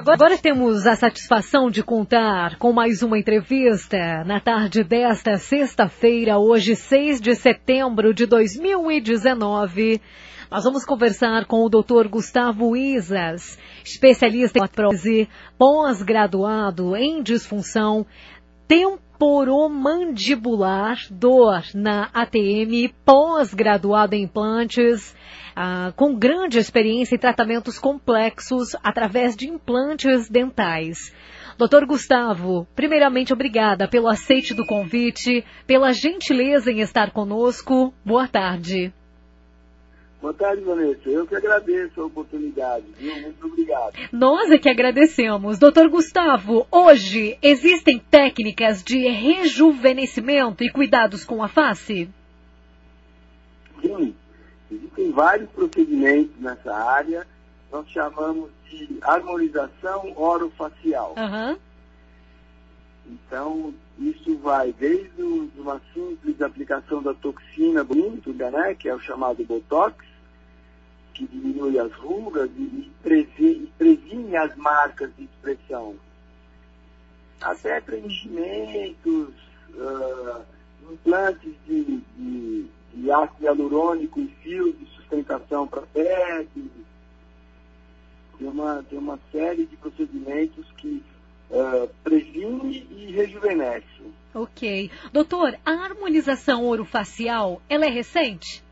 Agora temos a satisfação de contar com mais uma entrevista na tarde desta sexta-feira, hoje 6 de setembro de 2019. Nós vamos conversar com o Dr. Gustavo Isas, especialista em prótese, pós-graduado em disfunção temporomandibular, dor na ATM, pós-graduado em implantes, com grande experiência em tratamentos complexos através de implantes dentais. Doutor Gustavo, primeiramente obrigada pelo aceite do convite, pela gentileza em estar conosco. Boa tarde. Boa tarde, Vanessa. Eu que agradeço a oportunidade, viu? Muito obrigado. Nós é que agradecemos. Doutor Gustavo, hoje existem técnicas de rejuvenescimento e cuidados com a face? Sim, existem vários procedimentos nessa área. Nós chamamos de harmonização orofacial. Uhum. Então, isso vai desde uma simples aplicação da toxina botulínica, né, que é o chamado Botox, que diminui as rugas e previne as marcas de expressão. Até preenchimentos, implantes de ácido hialurônico e fios de sustentação para a pele. Tem uma série de procedimentos que previne e rejuvenesce. Ok. Doutor, a harmonização orofacial, ela é recente?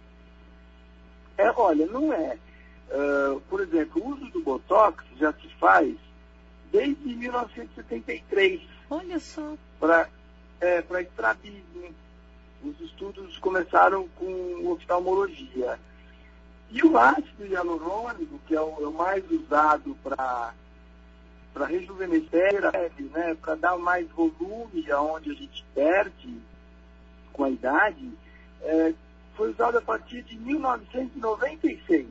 Olha, não é. Por exemplo, o uso do Botox já se faz desde 1973. Olha só. Para estrabismo. Os estudos começaram com oftalmologia. E o ácido hialurônico, que é o mais usado para rejuvenescer a pele, né, para dar mais volume aonde a gente perde com a idade, foi usado a partir de 1996.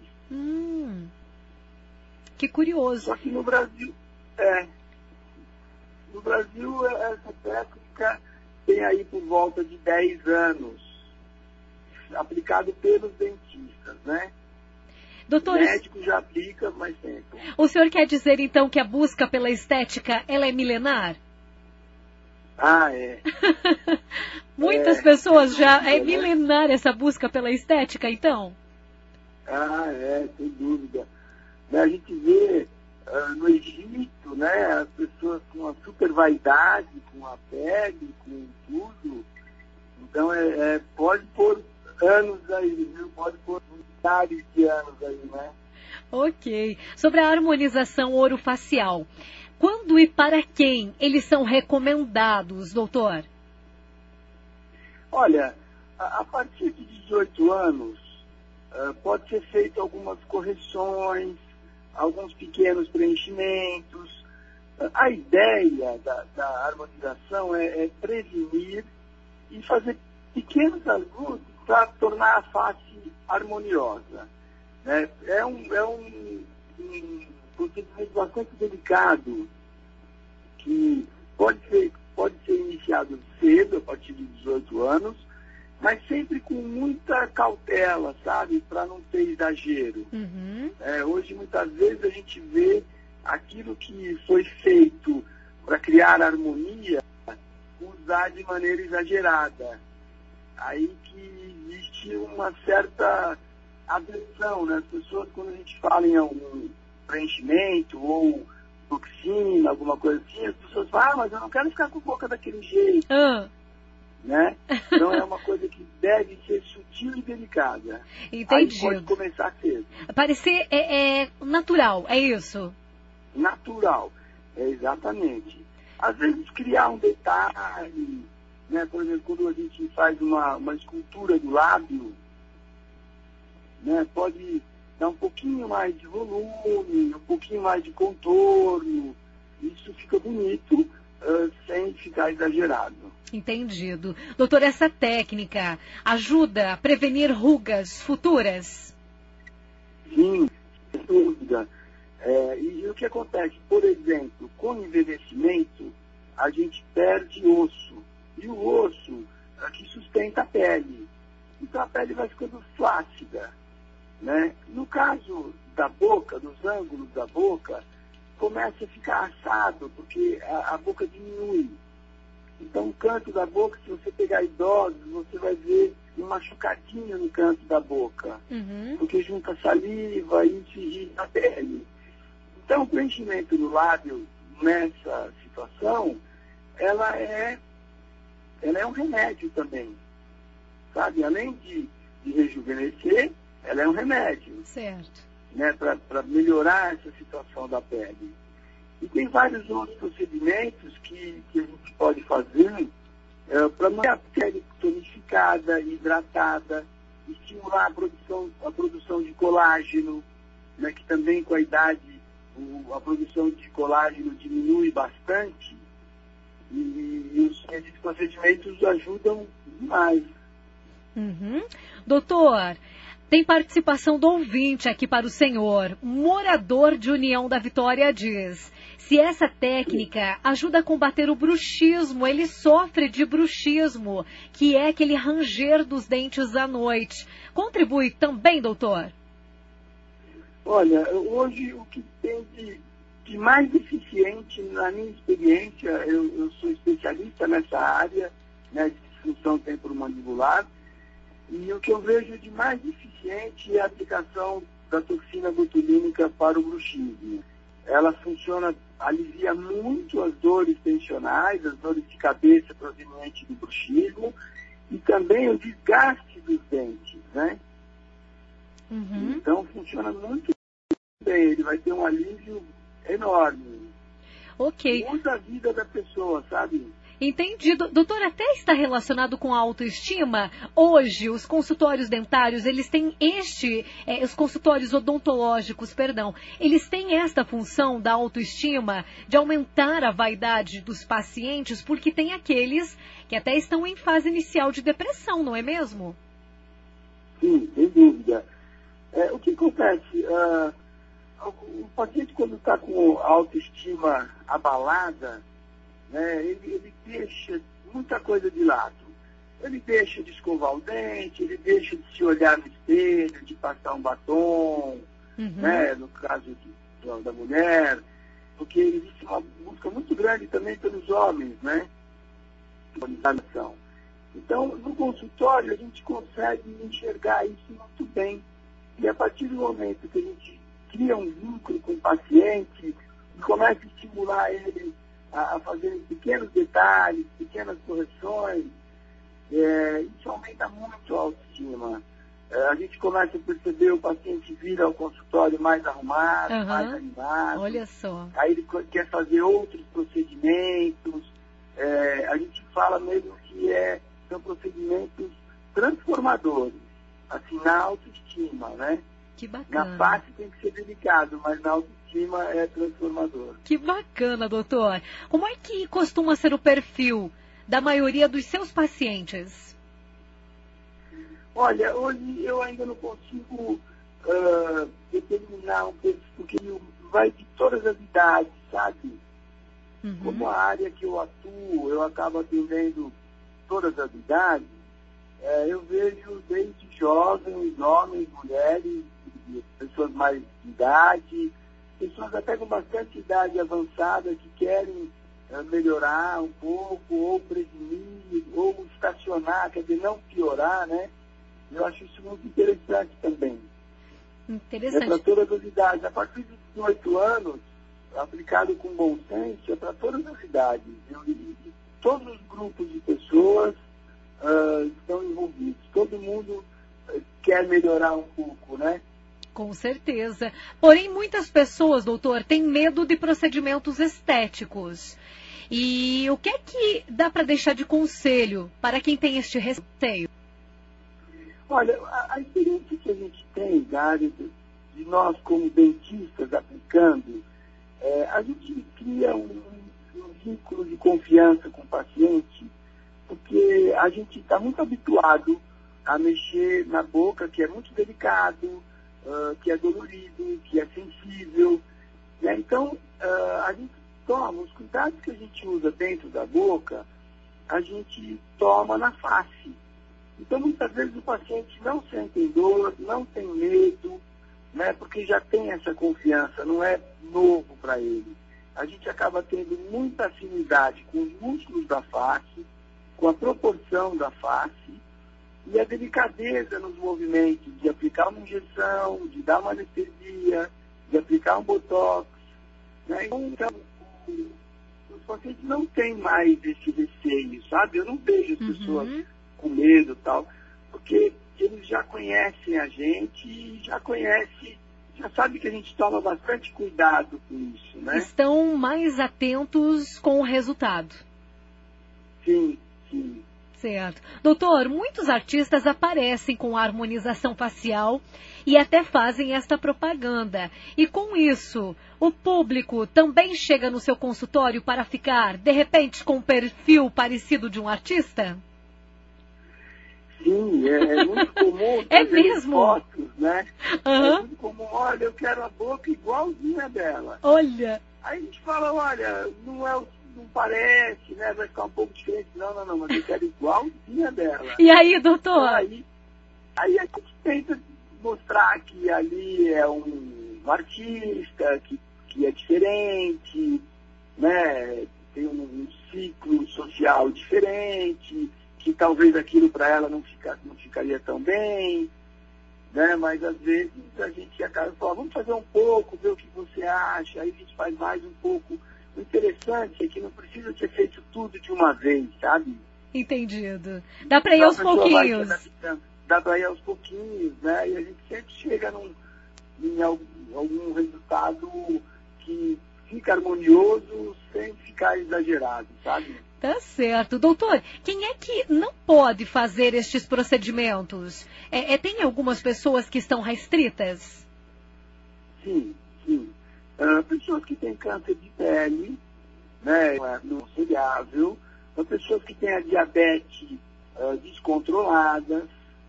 Que curioso. Só que no Brasil, essa técnica tem aí por volta de 10 anos, aplicado pelos dentistas, né? Doutor, o médico já aplica mais tempo. O senhor quer dizer, então, que a busca pela estética, ela é milenar? É. Muitas pessoas já... É milenar essa busca pela estética, então? Sem dúvida. A gente vê no Egito, né, as pessoas com uma super vaidade, com a pele, com tudo. Então, pode pôr anos aí, viu? Pode pôr milhares de anos aí, né? Ok. Sobre a harmonização orofacial, quando e para quem eles são recomendados, doutor? Olha, a partir de 18 anos, pode ser feito algumas correções, alguns pequenos preenchimentos. A ideia da harmonização é prevenir e fazer pequenos ajustes para tornar a face harmoniosa. É um procedimento bastante delicado, que pode ser iniciado cedo, a partir de 18 anos, mas sempre com muita cautela, sabe? Para não ter exagero. Uhum. Hoje, muitas vezes, a gente vê aquilo que foi feito para criar harmonia usar de maneira exagerada. Aí que existe uma certa aversão, né? As pessoas, quando a gente fala em algum preenchimento ou toxina, alguma coisa assim, as pessoas falam, mas eu não quero ficar com a boca daquele jeito. Né? Então é uma coisa que deve ser sutil e delicada. Entendi. Aí pode começar cedo. Parecer natural, é isso? Natural, exatamente. Às vezes criar um detalhe, né? Por exemplo, quando a gente faz uma escultura do lábio, né? Pode dar um pouquinho mais de volume, um pouquinho mais de contorno. Isso fica bonito, sem ficar exagerado. Entendido. Doutor, essa técnica ajuda a prevenir rugas futuras? Sim, sem dúvida. E o que acontece? Por exemplo, com o envelhecimento, a gente perde osso. E o osso é que sustenta a pele. Então a pele vai ficando flácida. Né? No caso da boca, dos ângulos da boca, começa a ficar assado, porque a boca diminui. Então, o canto da boca, se você pegar idosos, você vai ver um machucadinho no canto da boca, porque junta saliva e isso irrita a pele. Então, o preenchimento do lábio nessa situação, ela é um remédio também, sabe? Além de rejuvenescer, ela é um remédio. Certo. Né, para melhorar essa situação da pele. E tem vários outros procedimentos que a gente pode fazer para manter a pele tonificada, hidratada, estimular a produção de colágeno, né, que também com a idade a produção de colágeno diminui bastante, e esses procedimentos ajudam demais. Doutor, tem participação do ouvinte aqui para o senhor. Morador de União da Vitória diz: se essa técnica ajuda a combater o bruxismo, ele sofre de bruxismo, que é aquele ranger dos dentes à noite. Contribui também, doutor? Olha, hoje o que tem de mais eficiente, na minha experiência, eu sou especialista nessa área, né, de disfunção temporomandibular, e o que eu vejo de mais eficiente é a aplicação da toxina botulínica para o bruxismo. Ela funciona, alivia muito as dores tensionais, as dores de cabeça provenientes do bruxismo, e também o desgaste dos dentes, né? Então funciona muito bem, ele vai ter um alívio enorme. Ok. Muda a vida da pessoa, sabe? Entendido. Doutor, até está relacionado com a autoestima. Hoje, os consultórios dentários, eles têm os consultórios odontológicos, perdão, eles têm esta função da autoestima, de aumentar a vaidade dos pacientes, porque tem aqueles que até estão em fase inicial de depressão, não é mesmo? Sim, sem dúvida. O que acontece? O paciente, quando está com a autoestima abalada, né, ele deixa muita coisa de lado. Ele deixa de escovar o dente, ele deixa de se olhar no espelho, de passar um batom, né, no caso da mulher, porque existe uma busca muito grande também pelos homens, né? Então, no consultório, a gente consegue enxergar isso muito bem. E a partir do momento que a gente cria um vínculo com o paciente e começa a estimular ele a fazer pequenos detalhes, pequenas correções, isso aumenta muito a autoestima. A gente começa a perceber o paciente vir ao consultório mais arrumado, mais animado. Olha só. Aí ele quer fazer outros procedimentos. A gente fala mesmo que são procedimentos transformadores, assim, na autoestima, né? Que bacana. Na face tem que ser delicado, mas na autoestima é transformador. Que bacana, doutor. Como é que costuma ser o perfil da maioria dos seus pacientes? Olha, hoje eu ainda não consigo determinar um perfil, porque vai de todas as idades, sabe? Como a área que eu atuo, eu acabo atendendo todas as idades, eu vejo desde jovens, homens, mulheres, pessoas mais de idade, pessoas até com bastante idade avançada que querem melhorar um pouco, ou prevenir, ou estacionar, quer dizer, não piorar, né? Eu acho isso muito interessante também. Interessante. É para todas as idades. A partir de 18 anos, aplicado com bom senso, é para todas as idades. E todos os grupos de pessoas estão envolvidos. Todo mundo quer melhorar um pouco, né? Com certeza. Porém, muitas pessoas, doutor, têm medo de procedimentos estéticos. E o que é que dá para deixar de conselho para quem tem este receio? Olha, a experiência que a gente tem da área de nós como dentistas aplicando, a gente cria um vínculo de confiança com o paciente, porque a gente está muito habituado a mexer na boca, que é muito delicado, que é dolorido, que é sensível, né? Então, a gente toma, os cuidados que a gente usa dentro da boca, a gente toma na face. Então, muitas vezes o paciente não sente dor, não tem medo, né? Porque já tem essa confiança, não é novo para ele. A gente acaba tendo muita afinidade com os músculos da face, com a proporção da face e a delicadeza nos movimentos de aplicar uma injeção, de dar uma anestesia, de aplicar um botox, né? Então, os pacientes não têm mais esse receio, sabe? Eu não vejo as pessoas com medo e tal, porque eles já conhecem a gente e já sabe que a gente toma bastante cuidado com isso, né? Estão mais atentos com o resultado. Sim, sim. Certo. Doutor, muitos artistas aparecem com a harmonização facial e até fazem esta propaganda. E com isso, o público também chega no seu consultório para ficar, de repente, com um perfil parecido de um artista? Sim, é muito comum É mesmo? fotos, né? Uhum. É muito comum, olha, eu quero a boca igualzinha dela. Olha. Aí a gente fala, olha, não parece, né? Vai ficar um pouco diferente. Não, mas eu quero igualzinha dela. E aí, doutor? Aí a gente tenta mostrar que ali é um artista, que é diferente, né? Tem um ciclo social diferente, que talvez aquilo para ela não ficaria tão bem, né? Mas às vezes a gente acaba falando, vamos fazer um pouco, ver o que você acha, aí a gente faz mais um pouco. O interessante é que não precisa ser feito tudo de uma vez, sabe? Entendido. Dá para ir aos pouquinhos. Dá para ir aos pouquinhos, né? E a gente sempre chega em algum resultado que fica harmonioso sem ficar exagerado, sabe? Tá certo. Doutor, quem é que não pode fazer estes procedimentos? Tem algumas pessoas que estão restritas? Sim. Pessoas que têm câncer de pele, né, não seriável, pessoas que têm a diabetes descontrolada,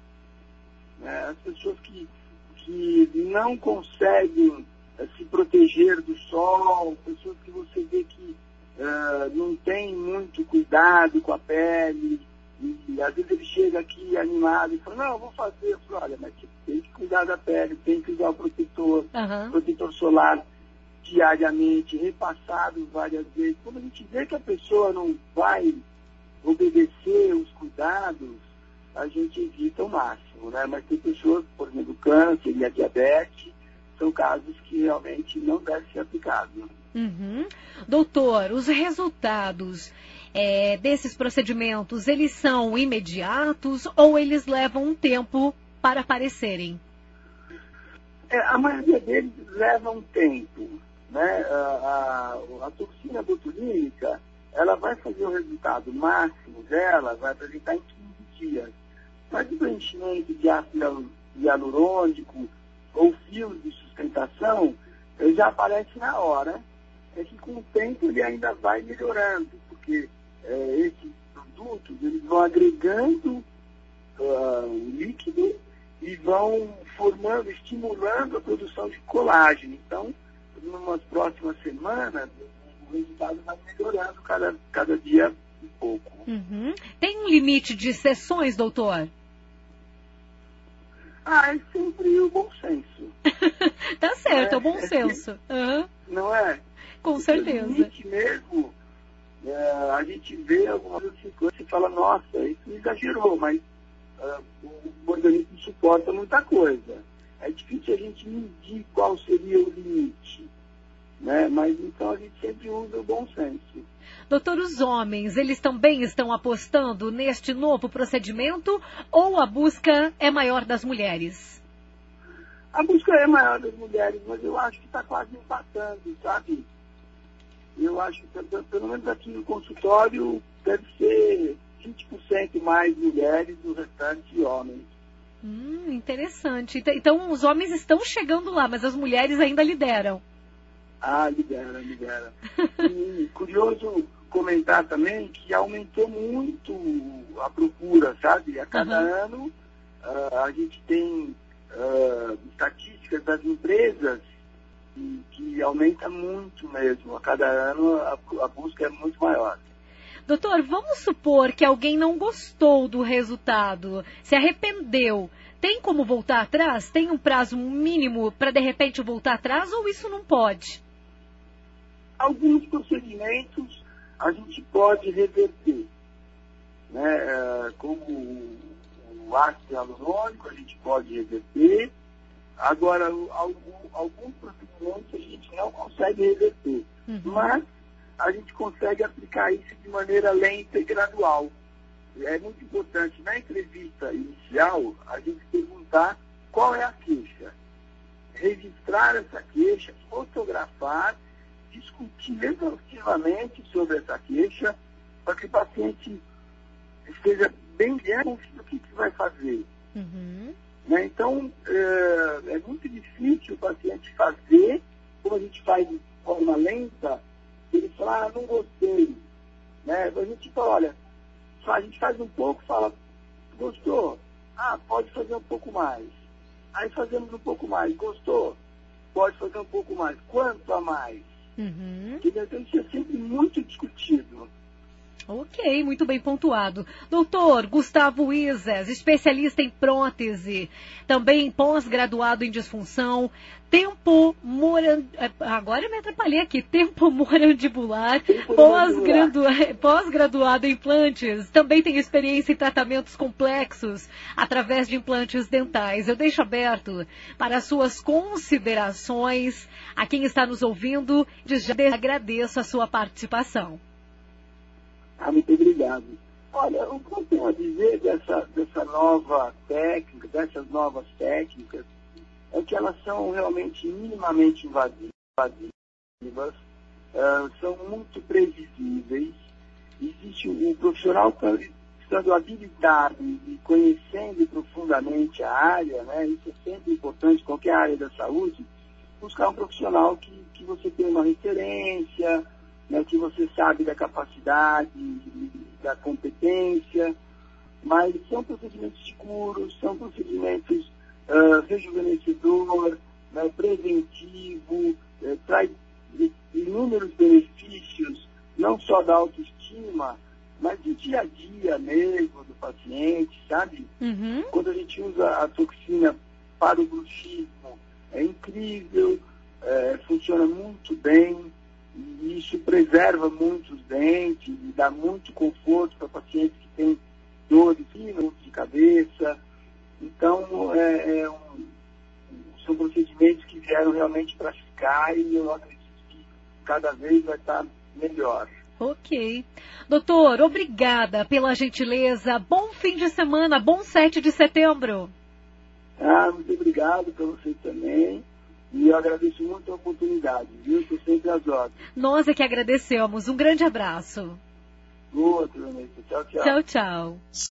né, as pessoas que não conseguem se proteger do sol, pessoas que você vê que não tem muito cuidado com a pele, e às vezes ele chega aqui animado e fala, não, eu vou fazer. Eu falo, olha, mas tem que cuidar da pele, tem que usar o protetor solar diariamente, repassado várias vezes. Quando a gente vê que a pessoa não vai obedecer os cuidados, a gente evita o máximo, né? Mas tem pessoas, por exemplo, o câncer e a diabetes, são casos que realmente não devem ser aplicados. Doutor, os resultados desses procedimentos, eles são imediatos ou eles levam um tempo para aparecerem? A maioria deles leva um tempo, né? A toxina botulínica, ela vai fazer o resultado máximo dela, vai apresentar em 15 dias. Mas o preenchimento de ácido hialurônico ou fios de sustentação, ele já aparece na hora. É que com o tempo ele ainda vai melhorando, porque esses produtos eles vão agregando líquido e vão formando, estimulando a produção de colágeno. Então, em umas próximas semanas, o resultado vai melhorando cada dia um pouco. Tem um limite de sessões, doutor? É sempre o bom senso. Tá certo, é o bom senso. Não é? Com certeza. O limite mesmo, a gente vê algumas coisas e fala, nossa, isso exagerou, mas o organismo suporta muita coisa. É difícil a gente medir qual seria o limite, né? Mas então a gente sempre usa o bom senso. Doutor, os homens, eles também estão apostando neste novo procedimento ou a busca é maior das mulheres? A busca é maior das mulheres, mas eu acho que está quase empatando, sabe? Eu acho que, pelo menos aqui no consultório, deve ser 20% mais mulheres, o restante homens. Interessante. Então, os homens estão chegando lá, mas as mulheres ainda lideram. Lidera. E curioso comentar também que aumentou muito a procura, sabe? A cada ano, a gente tem estatísticas das empresas que aumenta muito mesmo. A cada ano a busca é muito maior. Doutor, vamos supor que alguém não gostou do resultado, se arrependeu. Tem como voltar atrás? Tem um prazo mínimo para, de repente, voltar atrás ou isso não pode? Alguns procedimentos a gente pode reverter, né? Como o ácido hialurônico a gente pode reverter. Agora, alguns procedimentos a gente não consegue reverter, mas a gente consegue aplicar isso de maneira lenta e gradual. É muito importante, na entrevista inicial, a gente perguntar qual é a queixa, registrar essa queixa, fotografar, discutir exaustivamente sobre essa queixa, para que o paciente esteja bem diante do que vai fazer. Né? Então, é muito difícil o paciente fazer, como a gente faz de forma lenta, ele fala, não gostei. Né? A gente fala, olha, a gente faz um pouco, fala, gostou? Pode fazer um pouco mais. Aí fazemos um pouco mais. Gostou? Pode fazer um pouco mais. Quanto a mais? Então isso é sempre muito discutido. Ok, muito bem pontuado. Doutor Gustavo Izes, especialista em prótese, também pós-graduado em disfunção, agora eu me atrapalhei aqui, temporomandibular, pós-graduado em implantes, também tem experiência em tratamentos complexos através de implantes dentais. Eu deixo aberto para as suas considerações. A quem está nos ouvindo, já agradeço a sua participação. Muito obrigado. Olha, o que eu tenho a dizer dessa nova técnica, dessas novas técnicas, é que elas são realmente minimamente invasivas, são muito previsíveis. Existe um profissional estando habilitado e conhecendo profundamente a área, né? Isso é sempre importante, qualquer área da saúde, buscar um profissional que você tem uma referência, né, que você sabe da capacidade, da competência, mas são procedimentos seguros, são procedimentos rejuvenescedor, né, preventivo, traz inúmeros benefícios, não só da autoestima, mas do dia a dia mesmo do paciente, sabe? Quando a gente usa a toxina para o bruxismo, é incrível, funciona muito bem. E isso preserva muito os dentes e dá muito conforto para pacientes que têm dores de cabeça. Então, são procedimentos que vieram realmente para ficar e eu acredito que cada vez vai estar melhor. Ok. Doutor, obrigada pela gentileza. Bom fim de semana, bom 7 de setembro. Muito obrigado para vocês também. E eu agradeço muito a oportunidade, viu? Estou sempre às ordens. Nós é que agradecemos. Um grande abraço. Outro, Vanessa. Tchau, tchau. Tchau, tchau.